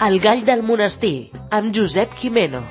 El gall del monestir, amb Josep Jimeno.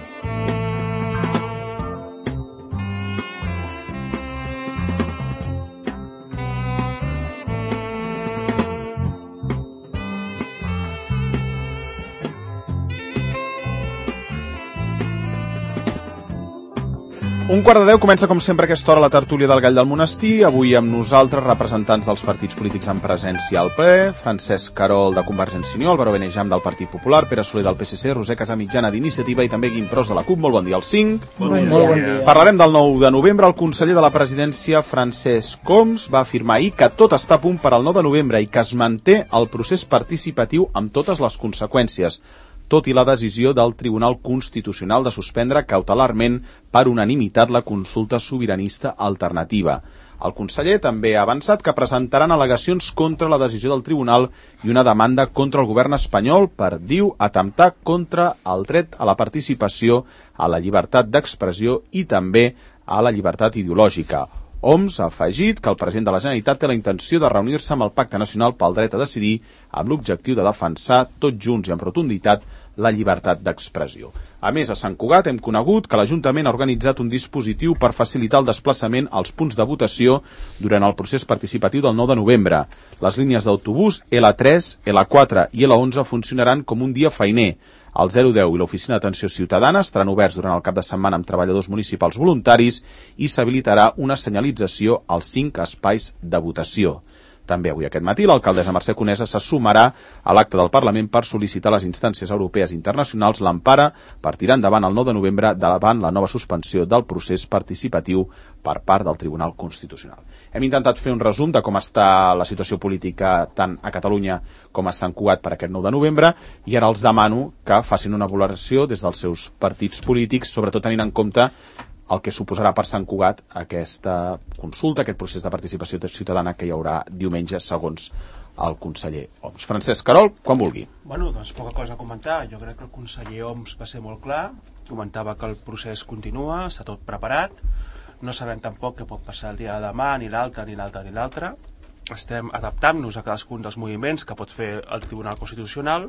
Un quart de 10 comença com sempre a aquesta hora la tertúlia del Gall del Monestir, avui amb nosaltres representants dels partits polítics en presència al ple, Francesc Querol de Convergència i Unió, Álvaro Benejam del Partit Popular, Pere Soler del PSC, Roser Casamitjana d'Iniciativa i també Guim Pros de la CUP. Molt bon dia als 5. Bon dia. Parlarem del 9 de novembre. El conseller de la presidència, Francesc Homs, va afirmar ahir que tot està a punt per al 9 de novembre i que es manté el procés participatiu amb totes les conseqüències, tot i la decisió del Tribunal Constitucional de suspendre cautelarment per unanimitat la consulta sobiranista alternativa. El conseller també ha avançat que presentaran al·legacions contra la decisió del Tribunal i una demanda contra el govern espanyol per, diu, atemptar contra el dret a la participació, a la llibertat d'expressió i també a la llibertat ideològica. Homs ha afegit que el president de la Generalitat té la intenció de reunir-se amb el Pacte Nacional pel Dret a Decidir amb l'objectiu de defensar, tots junts i amb rotunditat, la llibertat d'expressió. A més, a Sant Cugat hem conegut que l'Ajuntament ha organitzat un dispositiu per facilitar el desplaçament als punts de votació durant el procés participatiu del 9 de novembre. Les línies d'autobús L3, L4 i L11 funcionaran com un dia feiner. El 010 i l'Oficina d'Atenció Ciutadana estaran oberts durant el cap de setmana amb treballadors municipals voluntaris i s'habilitarà una senyalització als 5 espais de votació. També avui aquest matí l'alcaldessa Mercè Conesa se sumarà a l'acte del Parlament per sol·licitar a les instàncies europees i internacionals l'empara per tirar endavant el 9 de novembre davant la nova suspensió del procés participatiu per part del Tribunal Constitucional. Hem intentat fer un resum de com està la situació política tant a Catalunya com a Sant Cugat per aquest 9 de novembre i ara els demano que facin una valoració des dels seus partits polítics, sobretot tenint en compte el que suposarà per Sant Cugat aquesta consulta, aquest procés de participació ciutadana que hi haurà diumenge, segons el conseller Homs. Francesc Querol, quan vulgui. Bueno, doncs poca cosa a comentar. Jo crec que el conseller Homs va ser molt clar, comentava que el procés continua, està tot preparat, no sabem tampoc què pot passar el dia de demà, ni l'altre, ni l'altre, ni l'altre. Estem adaptant-nos a cadascun dels moviments que pot fer el Tribunal Constitucional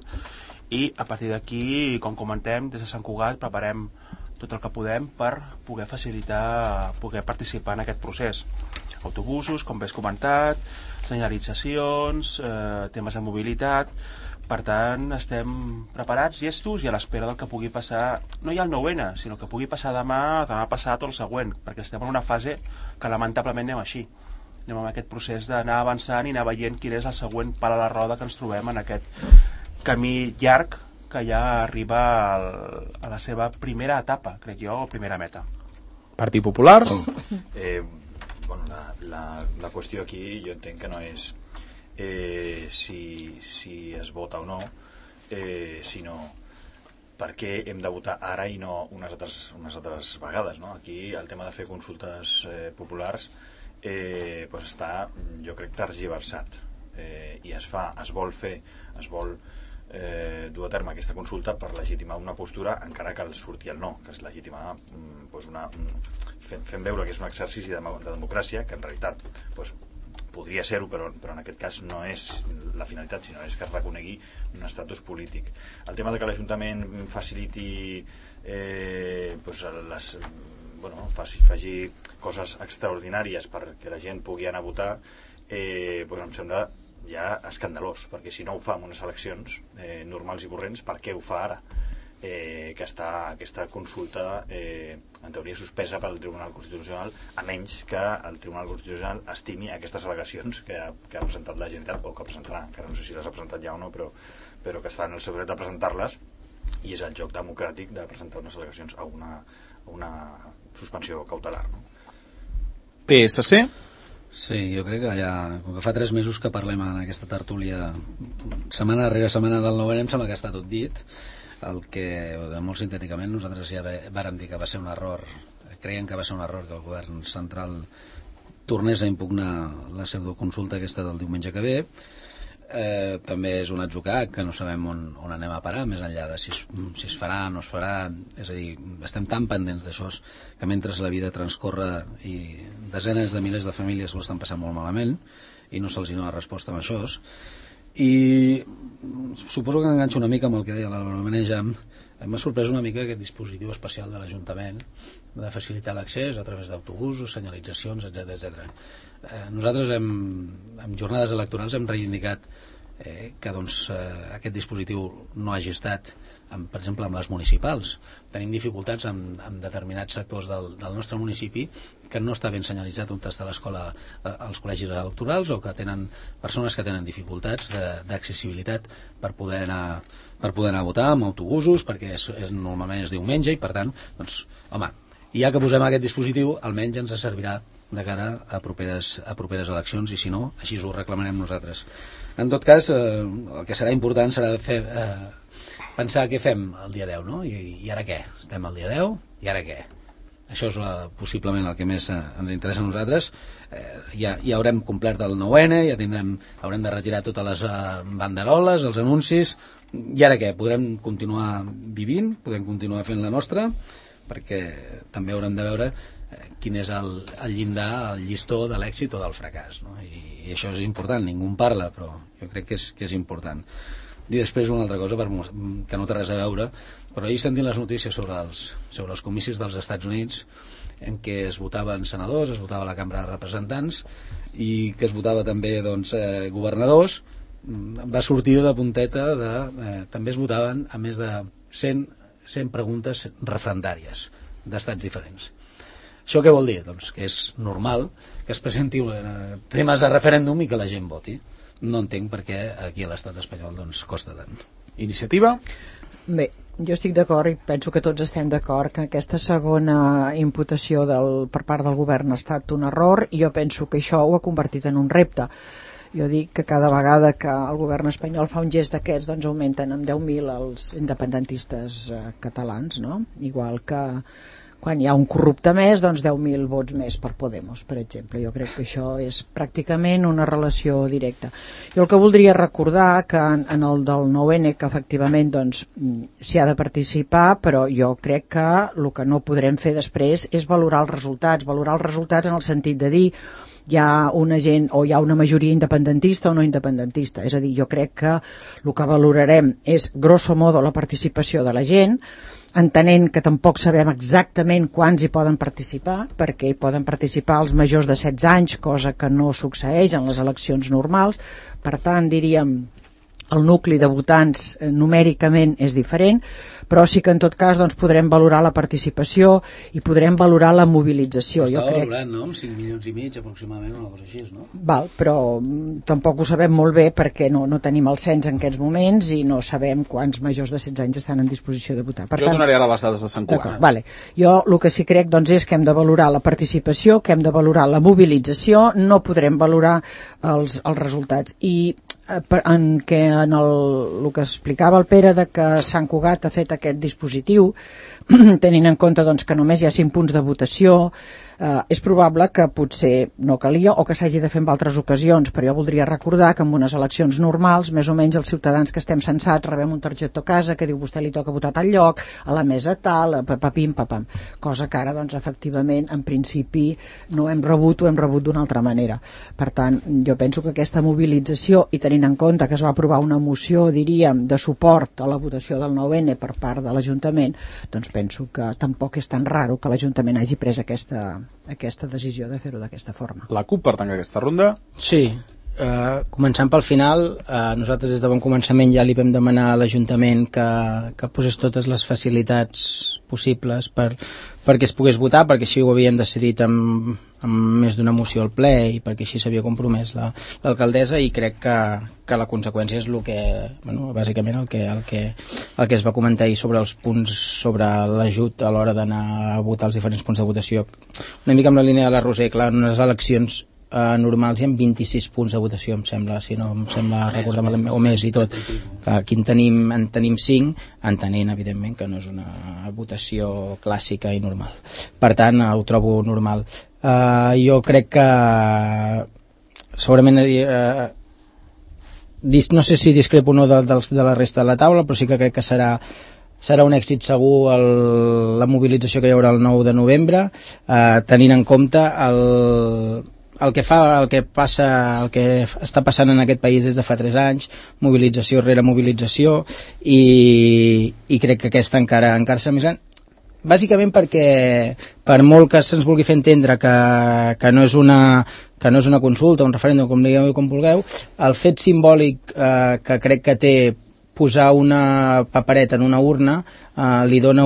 i a partir d'aquí, com comentem, des de Sant Cugat preparem tot el que podem per poder facilitar, poder participar en aquest procés. Autobusos, com bé has comentat, senyalitzacions, temes de mobilitat. Per tant, estem preparats, llestos i a l'espera del que pugui passar, no ja el 9N, sinó que pugui passar demà passat o el següent, perquè estem en una fase que lamentablement anem així. Anem amb aquest procés d'anar avançant i anar veient quin és el següent pal a la roda que ens trobem en aquest camí llarg que ja arriba a la seva primera etapa, crec jo, o primera meta. Partit Popular? Bueno, la qüestió aquí jo entenc que no és si es vota o no, sinó per què hem de votar ara i no unes altres vegades, no? Aquí el tema de fer consultes populars pues està, jo crec, tergiversat i es vol dur a terme aquesta consulta per legitimar una postura encara que el surti el no, que és legitimar pues fent veure que és un exercici de democràcia que en realitat pues, podria ser-ho però en aquest cas no és la finalitat, sinó és que es reconegui un estatus polític. El tema de que l'Ajuntament faciliti pues, faci coses extraordinàries perquè la gent pugui anar a votar pues em sembla ja escandalós, perquè si no ho fa en unes eleccions normals i corrents, per què ho fa ara? Que està aquesta consulta en teoria suspesa pel Tribunal Constitucional, a menys que el Tribunal Constitucional estimi aquestes al·legacions que ha presentat la Generalitat o que presentarà, encara no sé si les ha presentat ja o no, però que està en el seu dret de presentar-les i és el joc democràtic de presentar unes al·legacions a una suspensió cautelar, no? PSC? Sí, jo crec que ja, com que fa 3 mesos que parlem en aquesta tertúlia setmana darrere setmana del 9N, em sembla que està tot dit. El que, molt sintèticament, nosaltres ja vàrem dir que va ser un error, creiem que va ser un error que el govern central tornés a impugnar la pseudoconsulta aquesta del diumenge que ve. També és un atzucac que no sabem on anem a parar, més enllà de si es farà o no es farà. És a dir, estem tan pendents d'això que mentre la vida transcorre i desenes de milers de famílies ho estan passant molt malament i no se'ls dona resposta amb això. I suposo que enganxo una mica amb el que deia l'Àlvaro Menejam. M'ha sorprès una mica aquest dispositiu especial de l'Ajuntament de facilitar l'accés a través d'autobusos, senyalitzacions, etc. Nosaltres en jornades electorals hem reivindicat que aquest dispositiu no hagi estat, per exemple, amb les municipals. Tenim dificultats amb determinats sectors del nostre municipi que no està ben senyalitzat on està l'escola als col·legis electorals, o que tenen persones que tenen dificultats d'accessibilitat per poder anar a votar amb autobusos, perquè normalment és diumenge, i per tant, doncs, home, ja que posem aquest dispositiu, almenys ens servirà de cara a properes eleccions, i si no, així ho reclamarem nosaltres. En tot cas, el que serà important serà pensar què fem el dia 10, no? I ara què? Estem al dia 10, i ara què? Això és possiblement el que més ens interessa a nosaltres. Ja haurem complert el 9N, haurem de retirar totes les banderoles, els anuncis, i ara què? Podrem continuar vivint, podem continuar fent la nostra, perquè també haurem de veure quin és el llindar, el llistó de l'èxit o del fracàs, no? I això és important, ningú en parla, però jo crec que és important. I després una altra cosa que no té res a veure, però ahir sentint les notícies sobre els comicis dels Estats Units, en què es votaven senadors, es votava la Cambra de Representants, i que es votava també governadors, va sortir la punteta també es votaven a més de 100 preguntes referendàries d'estats diferents. Això què vol dir? Doncs que és normal que es presenti temes a referèndum i que la gent voti. No entenc per què aquí a l'estat espanyol costa tant. Iniciativa? Bé, jo estic d'acord i penso que tots estem d'acord que aquesta segona imputació per part del govern ha estat un error, i jo penso que això ho ha convertit en un repte. Jo dic que cada vegada que el govern espanyol fa un gest d'aquests, doncs augmenten en 10.000 els independentistes catalans, no? Igual que quan hi ha un corrupte més, doncs 10.000 vots més per Podemos, per exemple. Jo crec que això és pràcticament una relació directa. Jo el que voldria recordar que en el del 9N, que efectivament doncs s'hi ha de participar, però jo crec que el que no podrem fer després és valorar els resultats en el sentit de dir hi ha una gent o hi ha una majoria independentista o no independentista. És a dir, jo crec que el que valorarem és grosso modo la participació de la gent, entenent que tampoc sabem exactament quants hi poden participar, perquè hi poden participar els majors de 16 anys, cosa que no succeeix en les eleccions normals. Per tant, diríem, el nucli de votants numèricament és diferent, però sí que en tot cas doncs, podrem valorar la participació i podrem valorar la mobilització. Estava valorant, no? Amb 5,5 milions aproximadament, una cosa així, no? Val, però tampoc ho sabem molt bé perquè no tenim el cens en aquests moments i no sabem quants majors de 16 anys estan en disposició de votar. Jo donaré ara les dades de Sant Cugat. Vale. Jo el que sí crec doncs, és que hem de valorar la participació, que hem de valorar la mobilització, no podrem valorar els resultats. I en el que explicava el Pere de que Sant Cugat ha fet aquest dispositiu, tenint en compte doncs, que només hi ha 5 punts de votació, és probable que potser no calia o que s'hagi de fer en altres ocasions, però jo voldria recordar que en unes eleccions normals, més o menys els ciutadans que estem censats rebem un targetó a casa que diu vostè li toca votar a tal lloc, a la mesa tal, papim, papam, cosa que ara doncs, efectivament en principi no hem rebut o hem rebut d'una altra manera. Per tant, jo penso que aquesta mobilització, i tenint en compte que es va aprovar una moció, diríem, de suport a la votació del 9N per part de l'Ajuntament, doncs penso que tampoc és tan raro que l'Ajuntament hagi pres aquesta decisió de fer-ho d'aquesta forma. La CUP pertany a aquesta ronda? Sí, començant pel final, nosaltres des de bon començament ja li vam demanar a l'Ajuntament que posés totes les facilitats possibles perquè es pogués votar, perquè així ho havíem decidit amb més d'una moció al ple i perquè així s'havia compromès l'alcaldessa, i crec que la conseqüència és el que, bàsicament el que es va comentar ahir sobre els punts, sobre l'ajut a l'hora d'anar a votar els diferents punts de votació, una mica amb la línia de la Roser. Clar, en unes eleccions normals hi ha 26 punts de votació, em sembla, si no em sembla recordar malament, o més i tot. Aquí en tenim 5, entenent evidentment que no és una votació clàssica i normal. Per tant, ho trobo normal. Jo crec que segurament no sé si discrepo o no de la resta de la taula, però sí que crec que serà un èxit segur la mobilització que hi haurà el 9 de novembre, tenint en compte el que està passant en aquest país des de fa 3 anys, mobilització rere mobilització, i crec que aquesta encara serà més gran, bàsicament perquè per molt que se'ns vulgui fer entendre que no és una consulta, un referèndum, com digueu com vulgueu, el fet simbòlic que crec que té posar una papereta en una urna li dona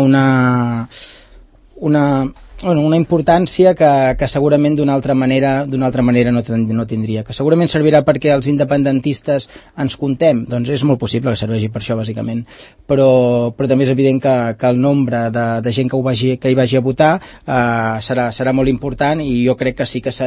una importància que segurament d'una altra manera no tindria, que segurament servirà perquè els independentistes ens contem, doncs és molt possible que serveixi per això bàsicament, però també és evident que el nombre de gent que hi vagi a votar serà molt important, i jo crec que sí que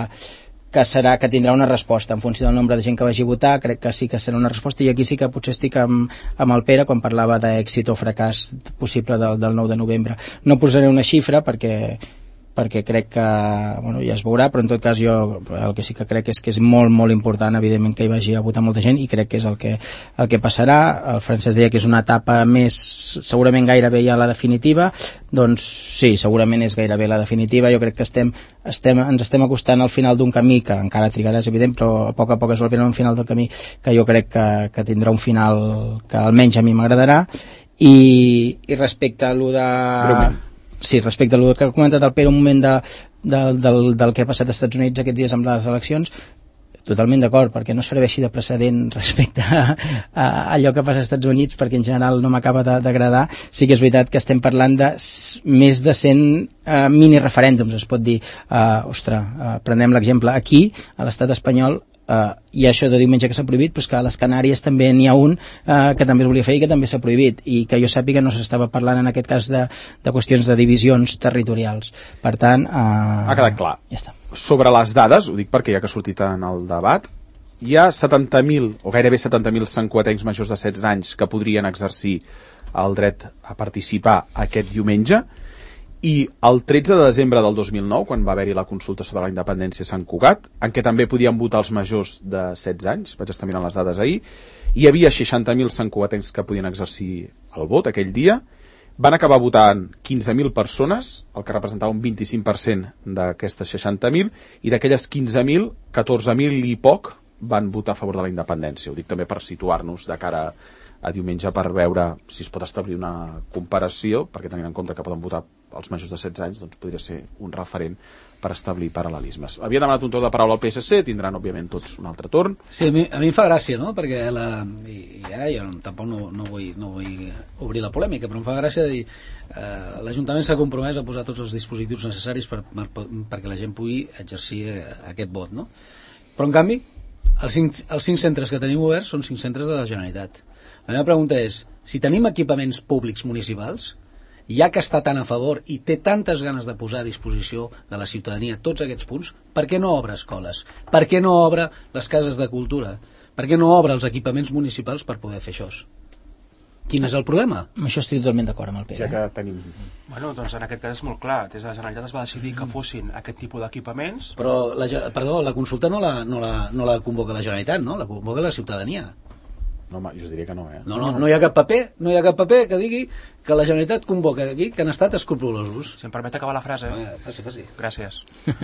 tindrà una resposta en funció del nombre de gent que vagi a votar. Crec que sí que serà una resposta, i aquí sí que potser estic amb el Pere quan parlava d'èxit o fracàs possible del 9 de novembre. No posaré una xifra perquè crec que ja es veurà, però en tot cas jo el que sí que crec és que és molt, molt important, evidentment, que hi vagi a votar molta gent, i crec que és el que passarà. El Francesc deia que és una etapa més, segurament gairebé ja la definitiva. Doncs sí, segurament és gairebé la definitiva. Jo crec que ens estem acostant al final d'un camí que encara trigarà, és evident, però a poc es va al final del camí que jo crec que tindrà un final que almenys a mi m'agradarà. I respecte a lo de... Sí, respecte a el que ha comentat el Pere un moment del que ha passat als Estats Units aquests dies amb les eleccions, totalment d'acord, perquè no serveixi de precedent respecte a allò que passa als Estats Units, perquè en general no m'acaba d'agradar. Sí que és veritat que estem parlant de més de 100 mini referèndums, es pot dir. Prenem l'exemple aquí, a l'estat espanyol, hi ha això de diumenge que s'ha prohibit, però és que a les Canàries també n'hi ha un que també es volia fer i que també s'ha prohibit, i que jo sàpiga no s'estava parlant en aquest cas de qüestions de divisions territorials. Per tant... ha quedat clar. Ja està. Sobre les dades, ho dic perquè ja que ha sortit en el debat, hi ha 70.000 o gairebé 70.000 santcugatencs majors de 16 anys que podrien exercir el dret a participar aquest diumenge, i el 13 de desembre del 2009, quan va haver-hi la consulta sobre la independència a Sant Cugat, en què també podien votar els majors de 16 anys, vaig estar mirant les dades ahir, hi havia 60.000 santcugatencs que podien exercir el vot aquell dia, van acabar votant 15.000 persones, el que representava un 25% d'aquestes 60.000, i d'aquelles 15.000, 14.000 i poc van votar a favor de la independència. Ho dic també per situar-nos de cara a diumenge, per veure si es pot establir una comparació, perquè tenint en compte que poden votar els majors de 16 anys, doncs podria ser un referent per establir paral·lelismes. Havia demanat un torn de paraula al PSC, tindran òbviament tots un altre torn. Sí, a mi em fa gràcia, no? Perquè i ara jo tampoc no vull obrir la polèmica, però em fa gràcia de dir l'Ajuntament s'ha compromès a posar tots els dispositius necessaris perquè la gent pugui exercir aquest vot, no? Però en canvi els 5 centres que tenim oberts són 5 centres de la Generalitat. La meva pregunta és, si tenim equipaments públics municipals, ja que està tan a favor i té tantes ganes de posar a disposició de la ciutadania tots aquests punts, per què no obre escoles? Per què no obre les cases de cultura? Per què no obre els equipaments municipals per poder fer això? Quin és el problema? Amb això estic totalment d'acord amb el Pere. Ja que tenim... Bueno, doncs en aquest cas és molt clar. Des de la Generalitat es va decidir que fossin aquest tipus d'equipaments. Però, la consulta no la convoca la Generalitat, no? La convoca la ciutadania. No, home, jo diria que no, No hi ha cap paper que digui que la Generalitat convoca aquí que han estat escrupulosos. Si em permet acabar la frase. Faci. Gràcies.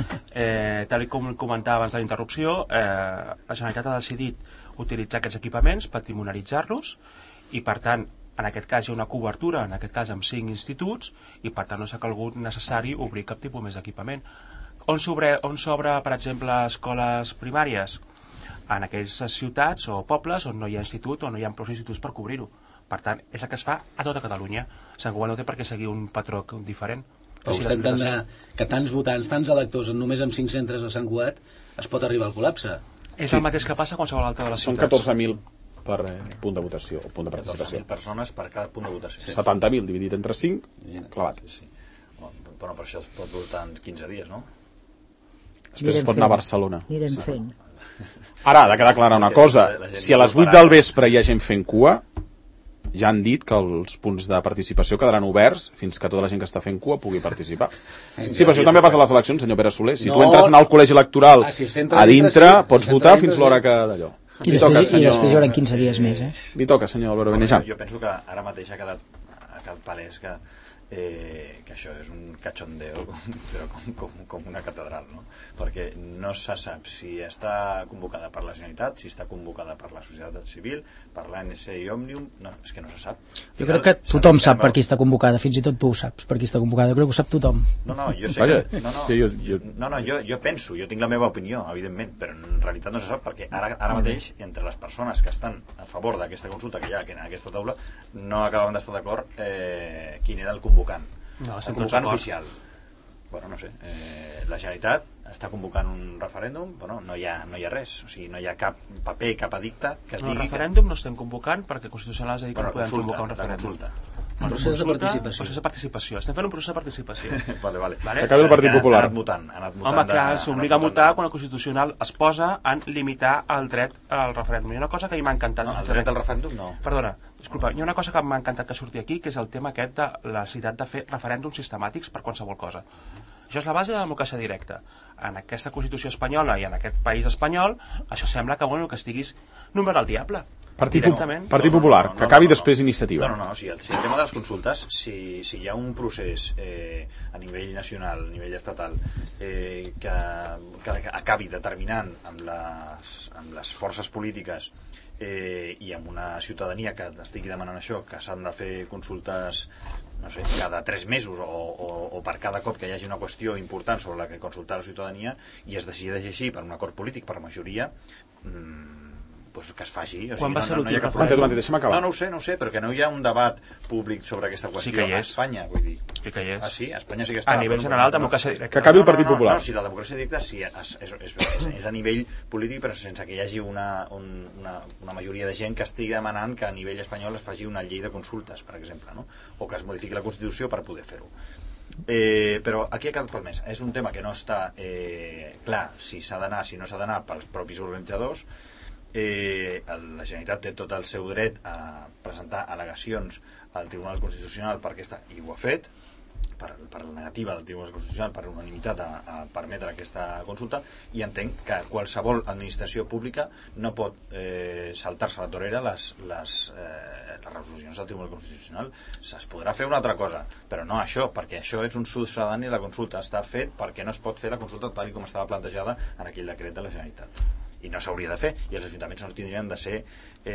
Tal com comentava abans de la interrupció, la Generalitat ha decidit utilitzar aquests equipaments, patrimonialitzar-los, i per tant, en aquest cas hi ha una cobertura, en aquest cas amb 5 instituts, i per tant no s'ha calgut necessari obrir cap tipus més d'equipament. On s'obre, per exemple, escoles primàries? En aquelles ciutats o pobles on no hi ha institut o no hi ha prou instituts per cobrir-ho. Per tant, és el que es fa a tota Catalunya. Sant Cugat no té per què seguir un patró diferent. Però vostè entendrà que tants votants, tants electors, només amb 5 centres a Sant Cugat es pot arribar al col·lapse. És el mateix que passa a qualsevol altra de les ciutats. Són 14.000 per punt de votació, o punt de participació. 14.000 persones per cada punt de votació. 70.000 dividit entre 5, clavat. Sí. Però per això es pot votar en 15 dies, no? Després es pot anar a Barcelona. Anirem fent. Ara, ha de quedar clara una cosa. Si a les 8 del vespre hi ha gent fent cua, ja han dit que els punts de participació quedaran oberts fins que tota la gent que està fent cua pugui participar. Sí, però això també passa a les eleccions, senyor Pere Soler. Si tu entres en el col·legi electoral a dintre, pots votar fins l'hora que d'allò. I després hi haurà 15 dies més, Li toca, senyor Álvaro Benejan. Jo penso que ara mateix ha quedat palès que que això és un cachondeo però com una catedral, no? Perquè no se sap si està convocada per la Generalitat, si està convocada per la societat civil, per l'ANC i Òmnium, no, és que no se sap. Jo crec que tothom sap per qui està convocada, fins i tot tu ho saps per qui està convocada, jo crec que ho sap tothom. No, jo sé que... Jo penso, jo tinc la meva opinió, evidentment, però en realitat no se sap perquè ara mateix, entre les persones que estan a favor d'aquesta consulta que hi ha en aquesta taula, no acabaven d'estar d'acord quin era el convocant. No, el convocant oficial. Bueno, no sé, la Generalitat està convocant un referèndum, bueno, no hi ha res, o sigui, no hi ha cap paper, cap edicte que digui... El referèndum no estem convocant perquè Constitucional has de dir que no podem convocar un referèndum. Un procés de participació. Procés de participació. Estem fent un procés de participació. Vale. Que acabi el Partit Popular. Ha anat votant. Home, clar, s'obliga a votar quan el Constitucional es posa en limitar el dret al referèndum. Hi ha una cosa que a mi m'ha encantat. No, el dret al referèndum no. Perdona, disculpa, hi ha una cosa que m'ha encantat que surti aquí, que és el tema aquest de la necessitat de fer referèndums sistemàtics per qualsevol cosa. Això és la base de la democràcia directa. En aquesta Constitució espanyola i en aquest país espanyol, això sembla que, bueno, que estiguis nombrant al diable. Partit Popular, que acabi després Iniciativa. No, o sigui, el tema de les consultes, si hi ha un procés a nivell nacional, a nivell estatal, que acabi determinant amb les forces polítiques i amb una ciutadania que estigui demanant això, que s'han de fer consultes, no sé, cada 3 mesos o per cada cop que hi hagi una qüestió important sobre la que consultar la ciutadania i es decideix així per un acord polític, per majoria, pues que es faci. O sigui, quan va ser l'últim referèndum? Deixa'm acabar. No ho sé, perquè no hi ha un debat públic sobre aquesta qüestió a Espanya, vull dir. Sí que hi és. Ah, sí? A Espanya sí que està. A nivell general, democràcia directa. Que acabi el Partit Popular. No, si la democràcia directa sí, és a nivell polític, però sense que hi hagi una majoria de gent que estigui demanant que a nivell espanyol es faci una llei de consultes, per exemple, no? O que es modifiqui la Constitució per poder fer-ho. Però aquí ha quedat palmès. És un tema que no està clar si s'ha d'anar, si no s'ha d'anar pels propis organitzadors. La Generalitat té tot el seu dret a presentar al·legacions al Tribunal Constitucional per aquesta, i ho ha fet, per la negativa del Tribunal Constitucional per unanimitat a permetre aquesta consulta, i entenc que qualsevol administració pública no pot saltar-se a la torera les resolucions del Tribunal Constitucional. Es podrà fer una altra cosa, però no això, perquè això és un succedani. La consulta està fet perquè no es pot fer la consulta tal com estava plantejada en aquell decret de la Generalitat, i no s'hauria de fer, i els ajuntaments no tindrien de ser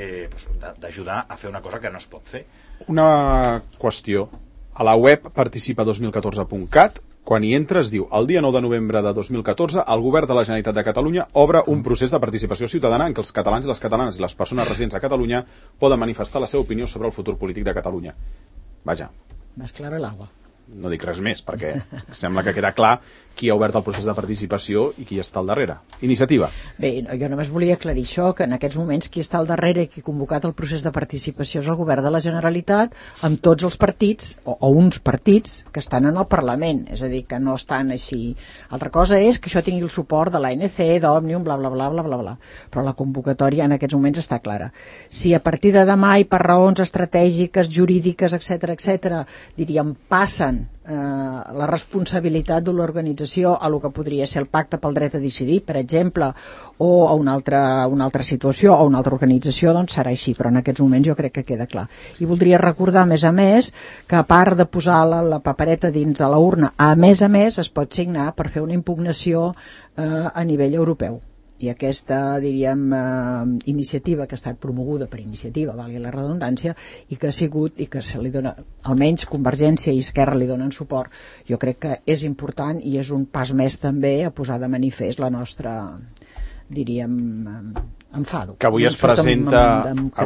d'ajudar a fer una cosa que no es pot fer. Una qüestió: a la web participa2014.cat, quan hi entres diu: el dia 9 de novembre de 2014 el govern de la Generalitat de Catalunya obre un procés de participació ciutadana en què els catalans i les catalanes i les persones residents a Catalunya poden manifestar la seva opinió sobre el futur polític de Catalunya. Vaja, més clara l'agua. No dic res més, perquè sembla que queda clar qui ha obert el procés de participació i qui està al darrere. Iniciativa. Bé, jo només volia aclarir això, que en aquests moments qui està al darrere i qui ha convocat el procés de participació és el govern de la Generalitat, amb tots els partits, o uns partits, que estan en el Parlament, és a dir, que no estan així. Altra cosa és que això tingui el suport de l'ANC, d'Òmnium, bla, bla, bla, bla, bla, bla. Però la convocatòria en aquests moments està clara. Si a partir de demà i per raons estratègiques, jurídiques, etc., diríem, passen la responsabilitat de l'organització a lo que podria ser el pacte pel dret a decidir, per exemple, o a una altra situació o una altra organització, doncs serà així, però en aquests moments jo crec que queda clar. I voldria recordar, a més, que a part de posar la papereta dins a la urna, a més es pot signar per fer una impugnació a nivell europeu. I aquesta, diríem, iniciativa que ha estat promoguda per iniciativa, valgui la redundància, i que ha sigut, i que se li dona, almenys Convergència i Esquerra li donen suport, jo crec que és important i és un pas més també a posar de manifest la nostra, diríem, enfado. Que avui es presenta a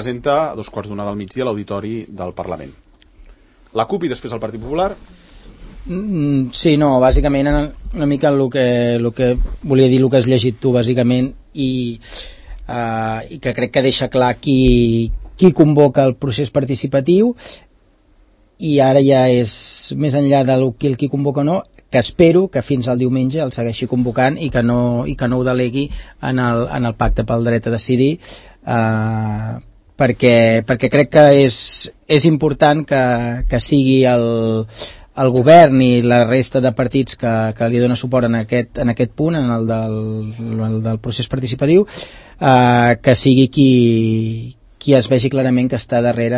2:15 del migdia a l'auditori del Parlament. La CUP i després el Partit Popular. Sí, no, bàsicament una mica el que volia dir, el que has llegit tu bàsicament, i que crec que deixa clar qui convoca el procés participatiu, i ara ja és més enllà de qui convoca o no, que espero que fins al diumenge el segueixi convocant i que no ho delegui en el pacte pel dret a decidir, perquè crec que és important que sigui el govern i la resta de partits que li dona suport en aquest punt, en el del procés participatiu, que sigui qui qui es vegi clarament que està darrere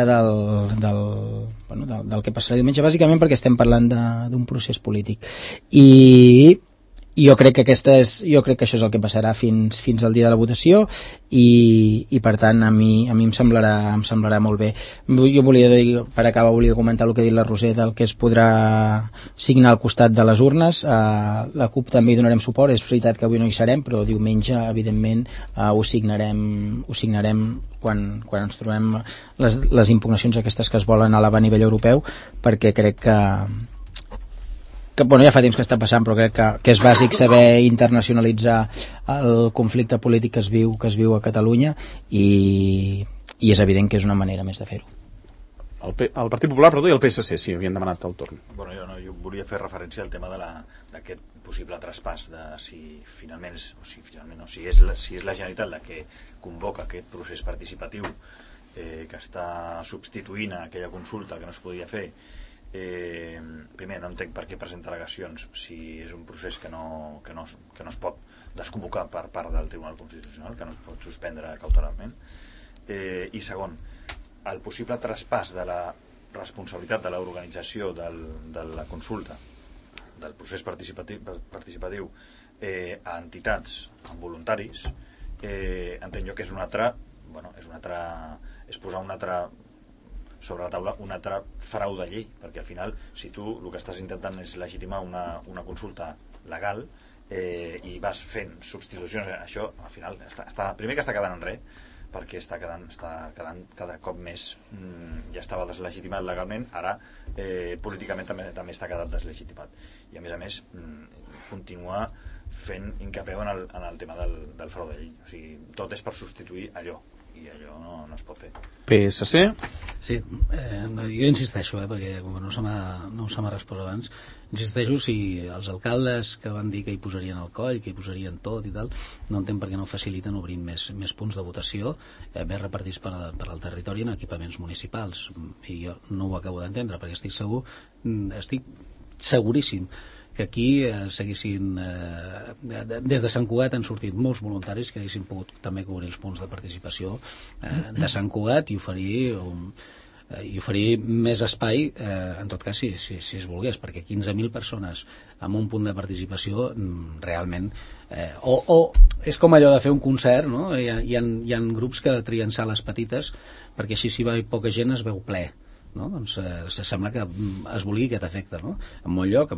del que passarà diumenge, bàsicament perquè estem parlant d'un procés polític. I jo crec que això és el que passarà fins al dia de la votació i per tant a mi em semblarà molt bé. Jo volia dir, per acabar, volia comentar el que ha dit la Roser del que es podrà signar al costat de les urnes. La CUP també hi donarem suport, és veritat que avui no hi serem, però diumenge evidentment ho signarem quan ens trobem les impugnacions aquestes que es volen elevar a nivell europeu, perquè crec que ja fa temps que està passant, però crec que és bàsic saber internacionalitzar el conflicte polític que es viu a Catalunya i és evident que és una manera més de fer-ho. El Partit Popular, perdó, i el PSC, sí, havien demanat el torn. Jo volia fer referència al tema d'aquest possible traspàs si és la Generalitat la que convoca aquest procés participatiu que està substituint a aquella consulta que no es podia fer. Primer, no entenc per què presenta al·legacions si és un procés que no es pot desconvocar per part del Tribunal Constitucional, que no es pot suspendre cautelarment. I segon, el possible traspàs de la responsabilitat de l'organització de la consulta, del procés participatiu a entitats, a voluntaris, entenc jo que és és posar un altre sobre la taula un altre frau de llei, perquè al final si tu el que estàs intentant és legitimar una consulta legal i vas fent substitucions, això al final primer que està quedant en res, perquè està quedant cada cop més, ja estava deslegitimat legalment, ara políticament també està quedant deslegitimat, i a més continua fent hincapié en el tema del frau de llei, o sigui, tot és per substituir allò, i allò no es pot fer. PSC? Sí, jo insisteixo, perquè com que no se m'ha respost abans, insisteixo, si els alcaldes que van dir que hi posarien el coll, que hi posarien tot i tal, no entenc per què no faciliten obrint més punts de votació més repartits per al territori en equipaments municipals, i jo no ho acabo d'entendre, perquè estic seguríssim que aquí seguissin des de Sant Cugat han sortit molts voluntaris que haguessin pogut també cobrir els punts de participació de Sant Cugat i oferir més espai en tot cas si es volgués, perquè 15.000 persones amb un punt de participació realment o és com allò de fer un concert, no? Hi ha grups que trien sales petites perquè així si va poca gent es veu ple, no? Doncs sembla que es vulgui aquest efecte, no? En molt lloc,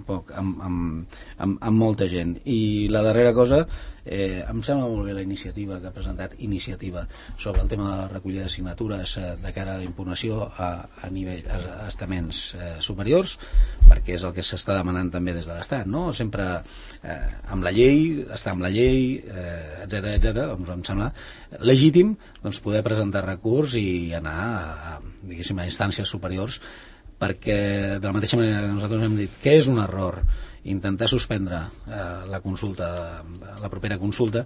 amb molta gent. I la darrera cosa, em sembla molt bé la iniciativa que ha presentat Iniciativa sobre el tema de la recollida de signatures de cara a la impugnació a nivell estaments superiors, perquè és el que s'està demanant també des de l'Estat, no? Sempre amb la llei, estar amb la llei, etc. Doncs em sembla legítim poder presentar recurs i anar a instàncies superiors, perquè de la mateixa manera que nosaltres hem dit que és un error intentar suspendre la propera consulta,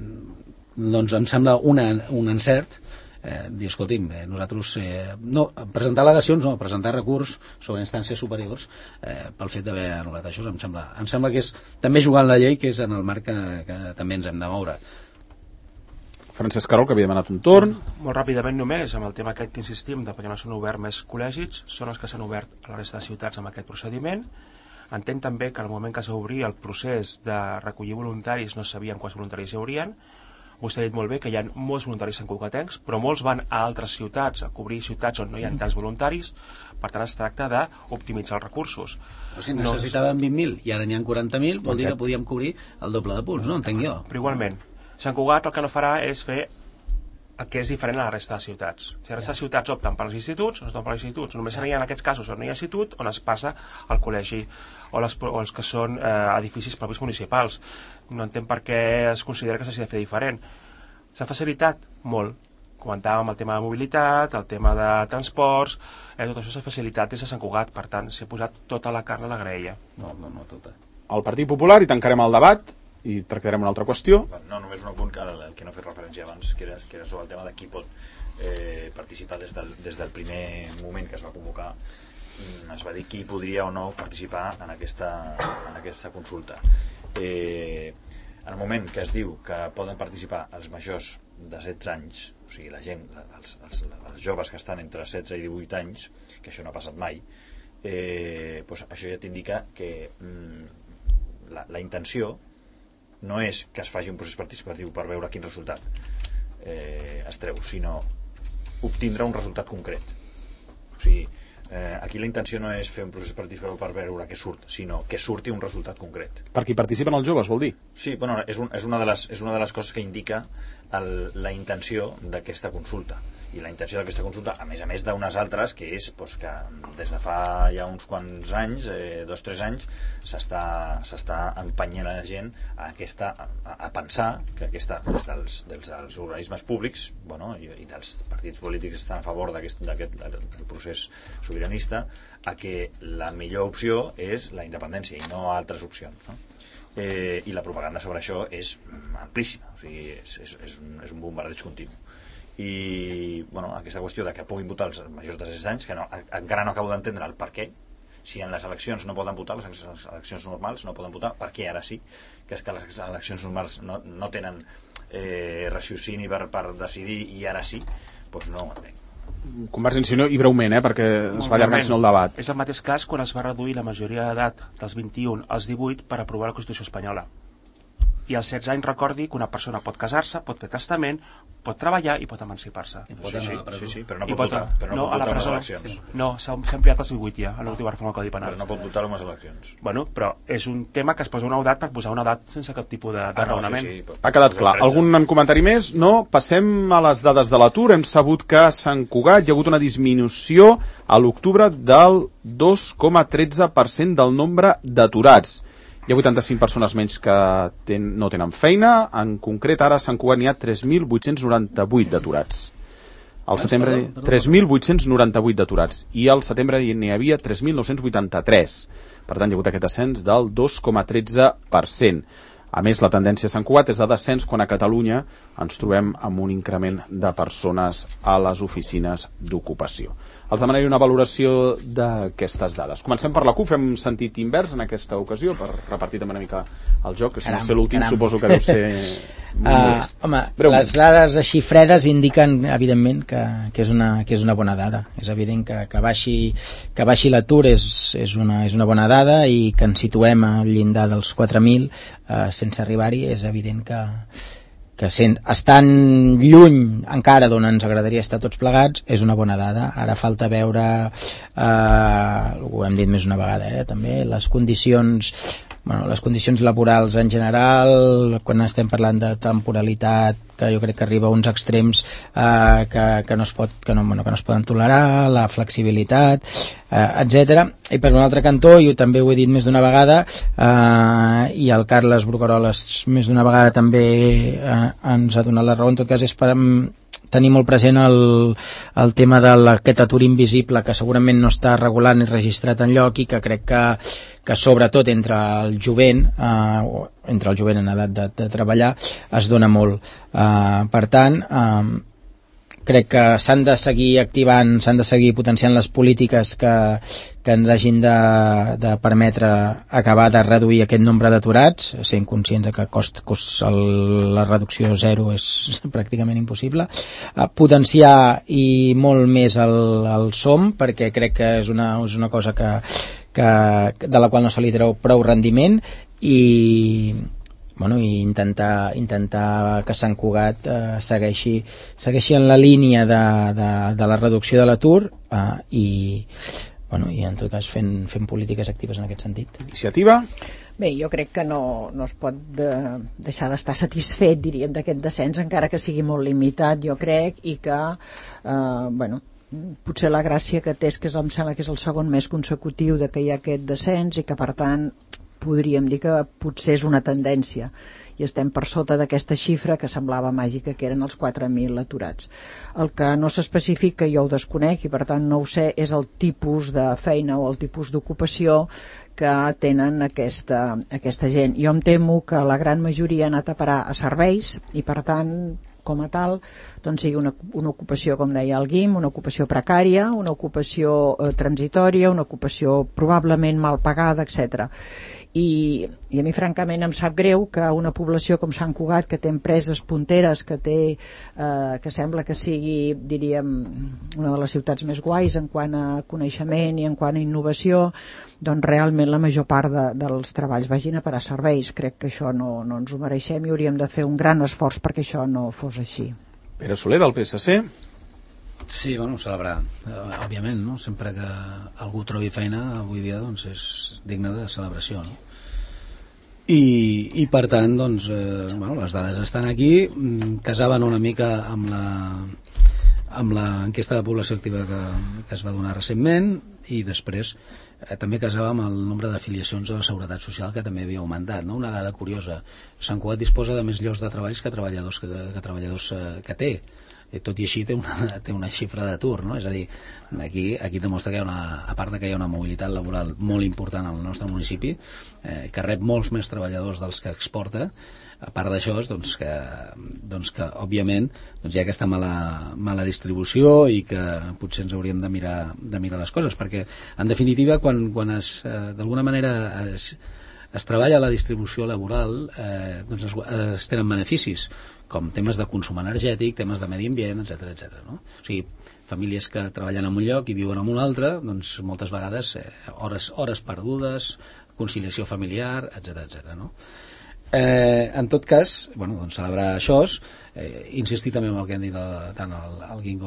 doncs em sembla un encert dir, escolti'm, nosaltres presentar al·legacions, no, presentar recurs sobre instàncies superiors pel fet d'haver anul·lat això, em sembla que és també jugar en la llei, que és en el marc que també ens hem de moure. Francesc Carol, que havia demanat un torn. Molt ràpidament només, amb el tema aquest que insistim de perquè no s'han obert més col·legis, són els que s'han obert a la resta de ciutats amb aquest procediment. Entenc també que al moment que s'obria el procés de recollir voluntaris no sabien quants voluntaris hi haurien. Vostè ha dit molt bé que hi ha molts voluntaris santcugatencs, però molts van a altres ciutats, a cobrir ciutats on no hi ha tants voluntaris, per tant es tracta d'optimitzar els recursos. O sigui, necessitàvem 20.000 i ara n'hi ha 40.000, vol dir que podíem cobrir el doble de punts, no? Entenc jo. Però igualment, Sant Cugat el que no farà és fer el que és diferent a la resta de ciutats. Si la resta de ciutats opten per als instituts, no opten per als instituts. Només seria en aquests casos on no hi ha institut on es passa al col·legi o els que són edificis propis municipals. No entenc per què es considera que s'ha de fer diferent. S'ha facilitat molt. Comentàvem el tema de mobilitat, el tema de transports, tot això s'ha facilitat des de Sant Cugat, per tant s'ha posat tota la carn a la graella. No tota. El Partit Popular, i tancarem el debat i tractarem una altra qüestió. No, només un apunt que no he fet referència abans, que era sobre el tema de qui pot participar des del primer moment que es va convocar. Es va dir qui podria o no participar en aquesta consulta. En el moment que es diu que poden participar els majors de 16 anys, o o sigui, la gent, els joves que estan entre 16 i 18 anys, que això no ha passat mai, doncs això ja t'indica que la intenció no és que es faci un procés participatiu per veure quin resultat es treu, sinó obtindre un resultat concret. O sigui, aquí la intenció no és fer un procés participatiu per veure què surt, sinó que surti un resultat concret. Per qui participen els joves, vol dir? Sí, bueno, és una de les coses que indica la intenció d'aquesta consulta. I la intenció d'aquesta consulta, a més d'unes altres, que és doncs, que des de fa ja uns quants anys, 2-3 anys, s'està empenyent la gent a pensar que dels organismes públics, bueno, i dels partits polítics que estan a favor del procés sobiranista, a que la millor opció és la independència i no altres opcions, no? I la propaganda sobre això és amplíssima, o sigui, és un bombardeig continu. I bueno, aquesta qüestió de que puguin votar els majors de 16 anys, que encara no acabo d'entendre el per què. Si en les eleccions no poden votar, les eleccions normals no poden votar, per què ara sí? Que és que les eleccions normals no tenen raciocini per decidir i ara sí, doncs no ho entenc. Convergència i Unió, i breument, perquè es va allargar el debat. És el mateix cas quan es va reduir la majoria d'edat dels 21 als 18 per aprovar la Constitució espanyola. I als 16 anys recordi que una persona pot casar-se, pot fer testament, pot treballar i pot emancipar-se. Sí, però no pot votar. Però no pot votar en les eleccions. No, s'ha ampliat als 18 ja, a l'última reforma del Codi Penal. Però no pot votar en les eleccions. Bueno, però és un tema que es posa una edat per posar una edat sense cap tipus de raonament. Ha quedat clar. Algun comentari més? No? Passem a les dades de l'atur. Hem sabut que a Sant Cugat hi ha hagut una disminució a l'octubre del 2,13% del nombre d'aturats. Hi ha 85 persones menys que no tenen feina. En concret, ara a Sant Cugat n'hi ha 3.898 d'aturats. Al setembre, 3.898 d'aturats. I al setembre n'hi havia 3.983. Per tant, hi ha hagut aquest ascens del 2,13%. A més, la tendència a Sant Cugat és de descens quan a Catalunya ens trobem amb un increment de persones a les oficines d'ocupació. Els demanaria una valoració d'aquestes dades. Comencem per la CUP, fem sentit invers en aquesta ocasió, per repartir també una mica el joc, que si no ser l'últim suposo que deu ser molest. Home, les dades així fredes indiquen, evidentment, que és una bona dada. És evident que baixi l'atur és una bona dada, i que ens situem al llindar dels 4.000 sense arribar-hi, és evident que estan lluny encara d'on ens agradaria estar tots plegats, és una bona dada. Ara falta veure, ho hem dit més una vegada, també les condicions laborals en general, quan estem parlant de temporalitat, que jo crec que arriba a uns extrems que no es poden tolerar, la flexibilitat, etc. I per un altre cantó, jo també ho he dit més d'una vegada, i el Carles Brucaroles més d'una vegada també ens ha donat la raó, en tot cas és per tenir molt present el tema d'aquest atur invisible que segurament no està regulat ni registrat enlloc, i que crec que sobretot entre el jovent en edat de treballar es dona molt. Per tant, crec que s'han de seguir activant, s'han de seguir potenciant les polítiques que ens hagin de permetre acabar de reduir aquest nombre d'aturats, sent conscients que la reducció zero és pràcticament impossible. Potenciar i molt més el SOM, perquè crec que és una cosa de la qual no se li treu prou rendiment, i intentar que Sant Cugat segueixi en la línia de la reducció de l'atur, i en tot cas fent polítiques actives en aquest sentit. Iniciativa? Bé, jo crec que no es pot deixar d'estar satisfet, diríem, d'aquest descens, encara que sigui molt limitat, jo crec, i que potser la gràcia que té és que em sembla que és el segon mes consecutiu de que hi ha aquest descens, i que per tant podríem dir que potser és una tendència, i estem per sota d'aquesta xifra que semblava màgica, que eren els 4.000 aturats. El que no s'especifica, jo ho desconec i per tant no ho sé, és el tipus de feina o el tipus d'ocupació que tenen aquesta gent. Jo em temo que la gran majoria ha anat a parar a serveis, i per tant, com a tal, doncs sigui una ocupació, com deia el Guim, una ocupació precària, una ocupació transitòria, una ocupació probablement mal pagada, etc. i a mi francament em sap greu que una població com Sant Cugat, que té empreses punteres, que sembla que sigui, diríem, una de les ciutats més guais en quant a coneixement i en quant a innovació, doncs realment la major part dels treballs vagin a parar serveis. Crec que això no ens ho mereixem i hauríem de fer un gran esforç perquè això no fos així. Pere Soler, del PSC. Sí, bueno, celebrar, òbviament, no? Sempre que algú trobi feina avui dia doncs és digne de celebració, no? I per tant, doncs, bueno, les dades estan aquí, casaven una mica amb l'enquesta de població activa que es va donar recentment, i després també casava amb el nombre d'afiliacions a la Seguretat Social, que també havia augmentat, no? Una dada curiosa: Sant Cugat disposa de més llocs de treballs que treballadors que té. Tot i així té una xifra d'atur, no? És a dir, aquí demostra que a part que hi ha una mobilitat laboral molt important al nostre municipi, que rep molts més treballadors dels que exporta. A part d'això, doncs que òbviament hi ha aquesta mala distribució i que potser ens hauríem de mirar les coses, perquè en definitiva quan d'alguna manera es treballa la distribució laboral, doncs es tenen beneficis, com temes de consum energètic, temes de medi ambient, etc. No? O sigui, famílies que treballen en un lloc i viuen en un altre, doncs moltes vegades hores perdudes, conciliació familiar, etc. No? En tot cas, bueno, doncs celebrar això, insistir també en el que han dit tant el Guim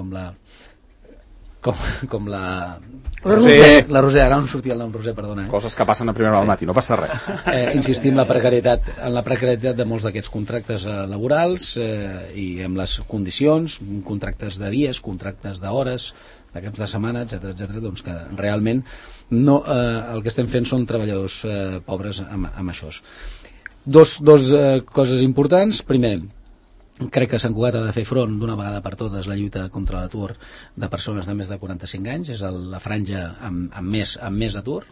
com la Roser, ara no sortia el nom Roser, perdona. Coses que passen a primera hora del matí, no passa res. Insistir en la precarietat de molts d'aquests contractes laborals i en les condicions, contractes de dies, contractes d'hores, de caps de setmana, etc. Doncs que realment el que estem fent són treballadors pobres amb això. Dos coses importants. Primer, crec que Sant Cugat ha de fer front d'una vegada per totes la lluita contra l'atur de persones de més de 45 anys, és la franja amb més atur.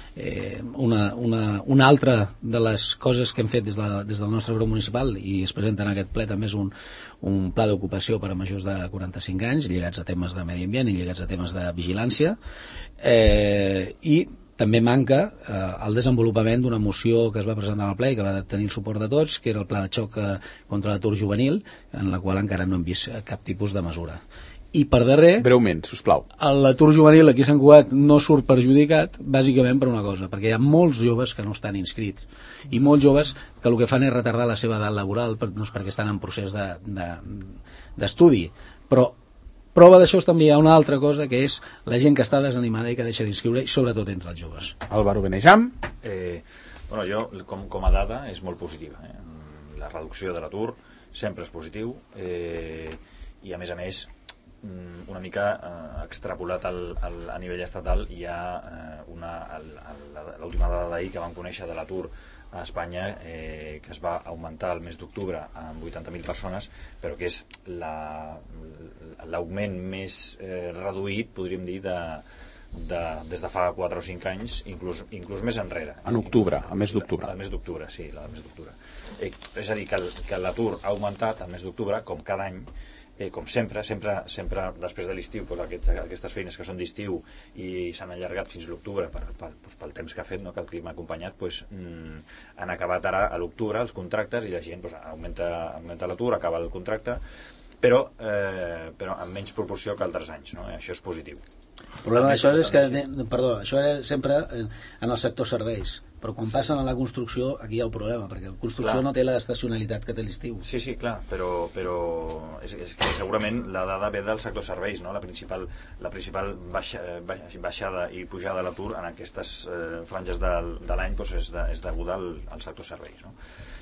Una altra de les coses que hem fet des del nostre grup municipal, i es presenta en aquest ple també, és un pla d'ocupació per a majors de 45 anys lligats a temes de medi ambient i lligats a temes de vigilància, i també manca el desenvolupament d'una moció que es va presentar al ple i que va tenir el suport de tots, que era el pla de xoc contra l'atur juvenil, en la qual encara no hem vist cap tipus de mesura. I per darrer, breument, sisplau, l'atur juvenil aquí a Sant Cugat no surt perjudicat bàsicament per una cosa, perquè hi ha molts joves que no estan inscrits i molts joves que el que fan és retardar la seva edat laboral, no és perquè estan en procés d'estudi, però prova d'això també hi ha una altra cosa, que és la gent que està desanimada i que deixa d'inscriure, i sobretot entre els joves. Álvaro Benejam. Bueno, jo, com a dada, és molt positiva. La reducció de l'atur sempre és positiu, i a més, una mica extrapolat a nivell estatal, hi ha l'última dada d'ahir que vam conèixer de l'atur a Espanya, que es va augmentar el mes d'octubre amb 80.000 persones, però que és l'augment més reduït, podríem dir, des de fa 4 o 5 anys, inclús més enrere. En octubre, al mes d'octubre. Al mes d'octubre, sí, al mes d'octubre. És a dir, que l'atur ha augmentat al mes d'octubre, com cada any, com sempre després de l'estiu, aquestes feines que són d'estiu i s'han allargat fins a l'octubre pel temps que ha fet, que el clima ha acompanyat, han acabat ara a l'octubre els contractes, i la gent augmenta l'atur, acaba el contracte, però en menys proporció que altres anys, no? Això és positiu. El problema d'això és que, això era sempre en el sector serveis, però quan passen a la construcció aquí hi ha el problema, perquè la construcció no té l'estacionalitat que té l'estiu. Sí, clar, però és que segurament la dada ve del sector serveis, no? La principal baixada i pujada de l'atur en aquestes franges de l'any és deguda al sector serveis, no?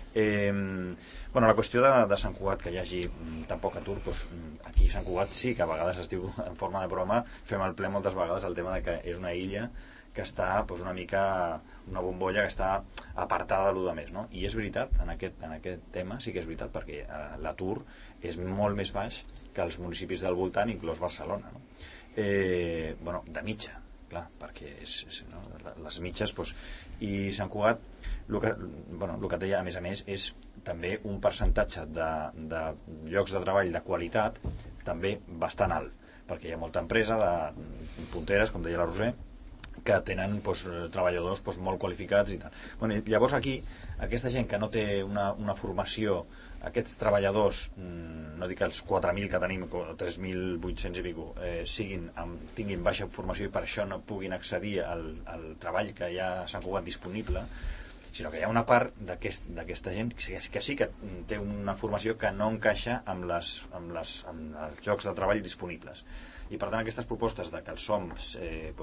La qüestió de Sant Cugat, que hi hagi tan poc atur, aquí a Sant Cugat sí que a vegades es diu en forma de broma, fem el ple moltes vegades el tema de que és una illa que està una mica, una bombolla que està apartada de l'altre més, no? I és veritat, en aquest tema sí que és veritat, perquè l'atur és molt més baix que els municipis del voltant, inclòs Barcelona, no? De mitja, clar, perquè les mitges, i Sant Cugat, el que et deia, a més, és també un percentatge de llocs de treball de qualitat també bastant alt, perquè hi ha molta empresa de punteres, com deia la Roser, que tenen treballadors molt qualificats i tal. Bueno, llavors aquí, aquesta gent que no té una formació, aquests treballadors, no dic els 4.000 que tenim, 3.800 i pico, tinguin baixa formació i per això no puguin accedir al treball que hi ha a Sant Cugat disponible, sinó que hi ha una part d'aquesta gent que sí que té una formació que no encaixa amb els llocs de treball disponibles. I per tant aquestes propostes de que el SOMS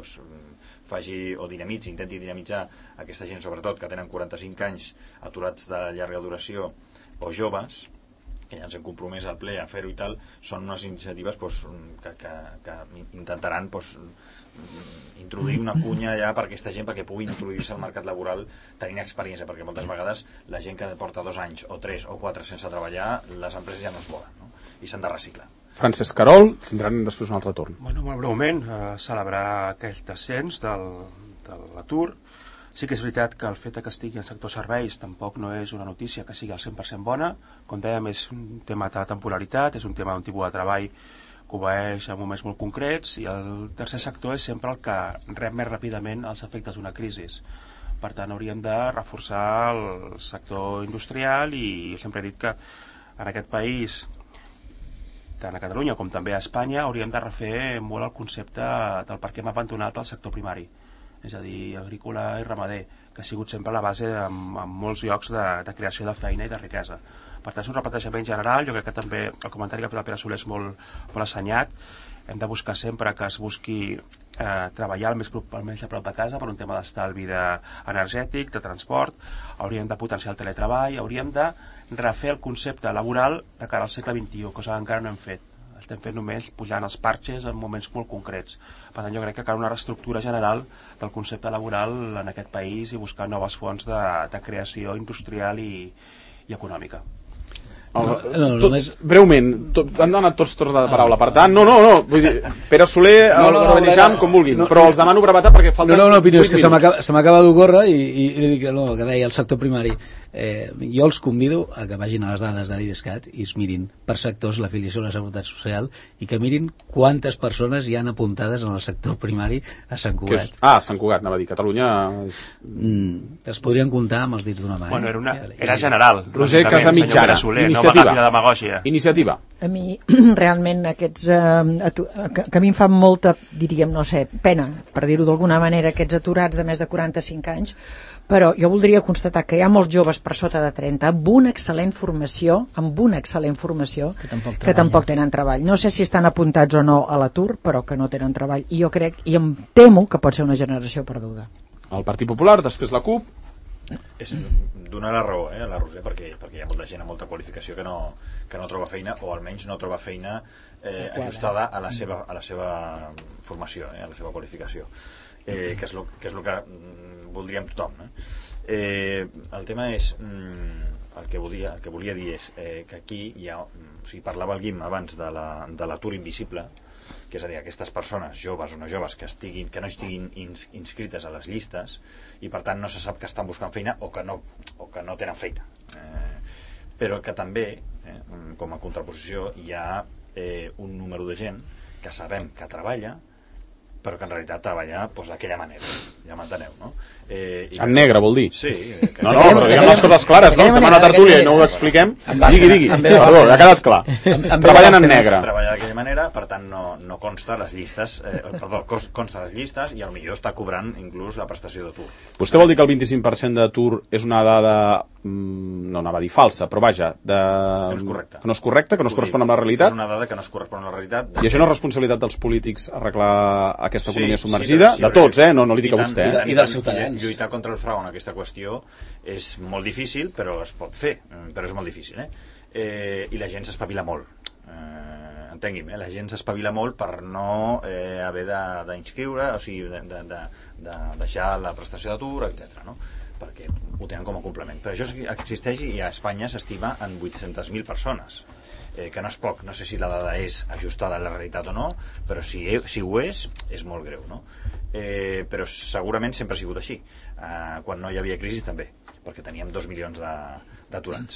faci o intenti dinamitzar aquesta gent, sobretot que tenen 45 anys, aturats de llarga duració o joves, que ja ens hem compromès al ple a fer-ho i tal, són unes iniciatives que intentaran introduir una cunya ja per aquesta gent perquè pugui introduir-se al mercat laboral tenint experiència, perquè moltes vegades la gent que porta 2 anys o 3 o 4 sense treballar, les empreses ja no es volen, no? I s'han de reciclar. Francesc Carol, tindran després un altre torn. Bueno, molt breument, celebrar aquest descens de l'atur. Sí que és veritat que el fet que estigui en sector serveis tampoc no és una notícia que sigui al 100% bona. Com dèiem, és un tema de temporalitat, és un tema d'un tipus de treball que obeeix a moments molt concrets, i el tercer sector és sempre el que rep més ràpidament els efectes d'una crisi. Per tant, hauríem de reforçar el sector industrial, i sempre he dit que en aquest país, tant a Catalunya com també a Espanya, hauríem de refer molt el concepte del per què hem abandonat el sector primari, és a dir, agrícola i ramader, que ha sigut sempre la base en molts llocs de creació de feina i de riquesa. Per tant, és un replantejament general. Jo crec que també el comentari que ha fet el Pere Soler és molt assenyat. Hem de buscar sempre que es busqui treballar el més a prop de casa per un tema d'estalvi energètic, de transport. Hauríem de potenciar el teletreball, hauríem de refer el concepte laboral de cara al segle XXI, cosa que encara no hem fet. Estem fent només pujant els parxes en moments molt concrets. Per tant, jo crec que cal una reestructura general del concepte laboral en aquest país i buscar noves fonts de creació industrial i econòmica. Breument, han donat tots torn de paraula, per tant, no, vull dir, Pere Soler, Benejam, com vulguin, però els demano brevetat perquè falten 8 minuts. És que se m'acaba d'ocórrer i li dic que deia el sector primari. Jo els convido a que vagin a les dades de l'IDESCAT i es mirin per sectors l'afiliació a la Seguretat Social i que mirin quantes persones hi han apuntades en el sector primari a Sant Cugat. Sant Cugat, anava a dir, Catalunya... Es podrien comptar amb els dits d'una mà. Bueno, era general. Roger Casamitjana, Iniciativa. A mi, realment, aquests... que a mi em fan molta, diríem, no sé, pena, per dir-ho d'alguna manera, aquests aturats de més de 45 anys, però jo voldria constatar que hi ha molts joves per sota de 30 amb una excel·lent formació que tampoc tenen treball. No sé si estan apuntats o no a l'atur, però que no tenen treball. I jo crec, i em temo que pot ser una generació perduda. El Partit Popular, després la CUP. Donar la raó a la Roser, perquè hi ha molta gent amb molta qualificació que no troba feina, o almenys no troba feina ajustada a la seva formació, a la seva qualificació, que és el que voldríem tothom. El tema és, el que volia dir és que aquí hi ha, parlava el Guim abans de l'atur invisible, que és a dir, aquestes persones, joves o no joves, que no estiguin inscrites a les llistes i per tant no se sap que estan buscant feina o que no tenen feina, però que també, com a contraposició, hi ha un número de gent que sabem que treballa però que en realitat treballa d'aquella manera, ja m'enteneu, no? En negre, vol dir? Sí. No, però diguem les coses clares, no? Estem a una tertúlia i no ho expliquem. Digui. Perdó, ha quedat clar. Treballen en negre. Treballa d'aquella manera, per tant no consta les llistes, consta les llistes i potser està cobrant inclús la prestació d'atur. Vostè vol dir que el 25% d'atur és una dada, no anava a dir falsa, però vaja, que no és correcta, que no es correspon amb la realitat? És una dada que no es correspon amb la realitat. I això no és responsabilitat dels polítics arreglar aquesta economia submergida? De tots, no li dic a vostè. I dels ciutadans. Lluitar contra el frau en aquesta qüestió és molt difícil, però es pot fer, però és molt difícil, i la gent s'espavila molt, entengui'm, la gent s'espavila molt per no haver d'inscriure, o sigui, de deixar la prestació d'atur, etc., no? Perquè ho tenen com a complement. Però això existeix i a Espanya s'estima en 800.000 persones, que no és poc. No sé si la dada és ajustada a la realitat o no, però si ho és molt greu, no? Però segurament sempre ha sigut així. Quan no hi havia crisi també, perquè teníem 2 milions d'aturats.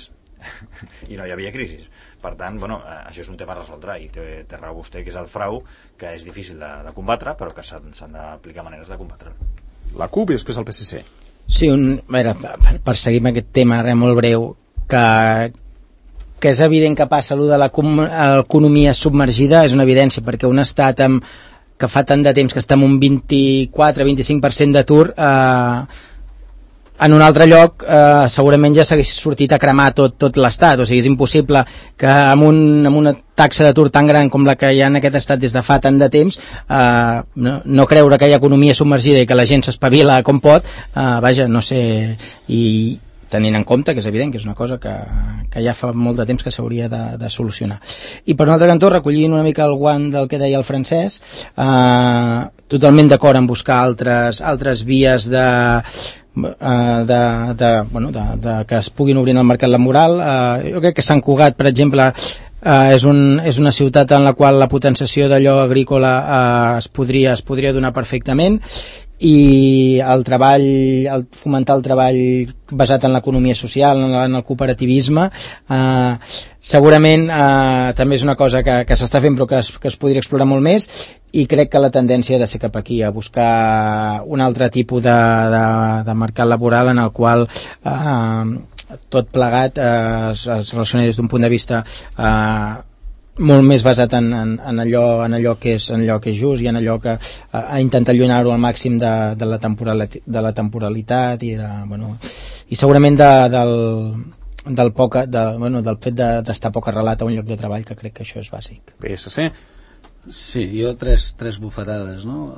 i no hi havia crisi. Per tant, això és un tema a resoldre i té raó vostè, que és el frau, que és difícil de combatre, però que s'han d'aplicar maneres de combatre. La CUP i després el PSC. Sí, per seguir amb aquest tema molt breu, que és evident que passa allò de l'economia submergida, és una evidència, perquè un estat que fa tant de temps que està en un 24-25% d'atur, en un altre lloc segurament ja s'hagués sortit a cremar tot l'estat, o sigui, és impossible que amb una taxa d'atur tan gran com la que hi ha en aquest estat des de fa tant de temps, no creure que hi ha economia submergida i que la gent s'espavila com pot, vaja, no sé, i tenint en compte que és evident que és una cosa que ja fa molt de temps que s'hauria de solucionar. I per un altre cantó, recollint una mica el guant del que deia el Francesc, totalment d'acord en buscar altres vies que es puguin obrir en el mercat laboral. Jo crec que Sant Cugat, per exemple, és una ciutat en la qual la potenciació d'allò agrícola es podria donar perfectament, i fomentar el treball basat en l'economia social, en el cooperativisme, segurament també és una cosa que s'està fent però que es podria explorar molt més, i crec que la tendència ha de ser cap aquí, a buscar un altre tipus de mercat laboral en el qual tot plegat es relaciona des d'un punt de vista molt més basat en allò que és just, i en allò que intenta allunyar-ho al màxim de la temporalitat i segurament del fet d'estar poc arrelat a un lloc de treball, que crec que això és bàsic. PSC. Sí, jo tres bufetades, no?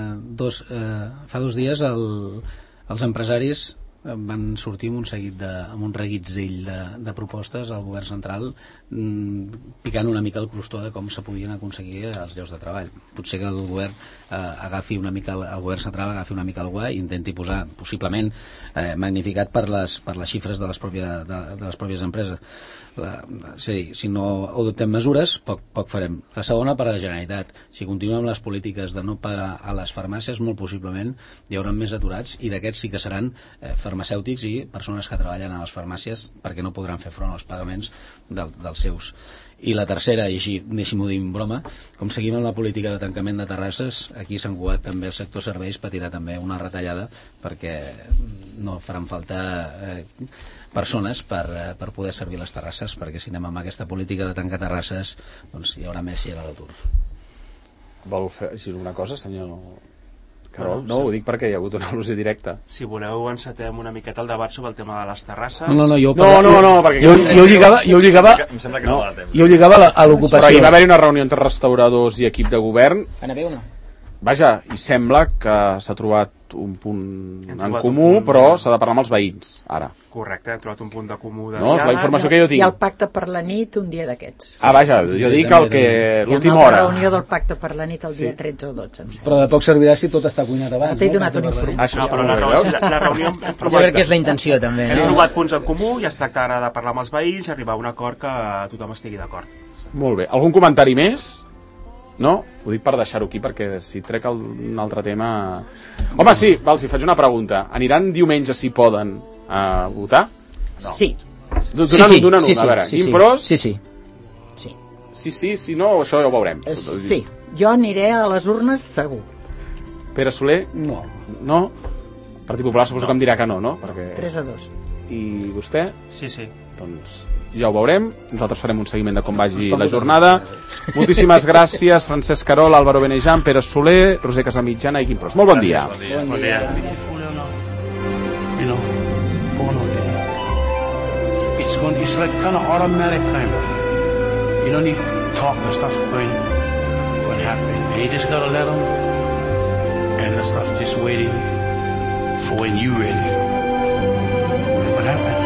Fa 2 dies els empresaris van sortir amb un reguitzell de propostes al govern central, picant una mica el crostó de com se podien aconseguir els llocs de treball. Potser que el govern el govern central agafi una mica el guai i intenti posar, possiblement magnificat per les xifres de les pròpies empreses. És a dir, si no adoptem mesures, poc farem. La segona, per a la Generalitat. Si continuem amb les polítiques de no pagar a les farmàcies, molt possiblement hi haurà més aturats, i d'aquests sí que seran farmacèutics i persones que treballen a les farmàcies, perquè no podran fer front als pagaments dels seus. I la tercera, i així deixi-m'ho dir en broma, com seguim amb la política de tancament de terrasses, aquí a Sant Cugat també el sector serveis patirà també una retallada, perquè no faran falta persones per poder servir les terrasses, perquè si anem amb aquesta política de tancar terrasses, doncs hi haurà més si hi ha l'atur. Vol fer alguna cosa, senyor Carol? No, ho dic perquè hi ha hagut una al·lusió directa. Si voleu encetem una miqueta el debat sobre el tema de les terrasses. No, perquè jo ho lligava a l'ocupació. Però hi va haver una reunió entre restauradors i equip de govern. Va anar bé o no? Vaja, i sembla que s'ha trobat un punt en comú, però s'ha de parlar amb els veïns, ara. Correcte, hem trobat un punt de comú de no, és la informació que jo tinc. I el pacte per la nit un dia d'aquests. Vaja, jo dic que l'última hora. Hi ha una reunió del pacte per la nit el dia 13 o 12. Però de poc servirà si tot està cuinat abans. T'he donat una informació. No, però la reunió jo crec que és la intenció també. Hem trobat punts en comú i es tracta ara de parlar amb els veïns i arribar a un acord que tothom estigui d'acord. Molt bé. Algun comentari més? No? Ho dic per deixar-ho aquí, perquè si trec un altre tema... Home, sí, si faig una pregunta. Aniran diumenge, si poden, a votar? No. Sí. Donen un, a veure. Impros? Sí. Si no, això ja ho veurem. Sí, jo aniré a les urnes segur. Pere Soler? No. No? El Partit Popular suposo que em dirà que no, no? 3-2. I vostè? Sí. Doncs ja ho veurem. Nosaltres farem un seguiment de com vagi la jornada. Moltíssimes gràcies, Francesc Carol, Álvaro Benejan, Pere Soler, Roser Casamitjana i Quim Pros. Molt bon dia. Bon dia. It's like kind of automatic kind of. You don't need talk, the stuff's going to happen. And you just gotta let them, and the stuff's just waiting for when you ready. What happened?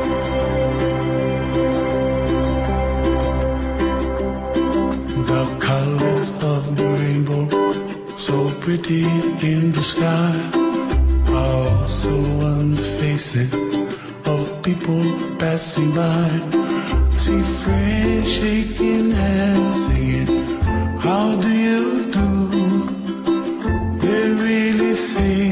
The colors of the rainbow, so pretty in the sky, are also on the faces of people passing by. See friends shaking hands, singing, how do you do? They really say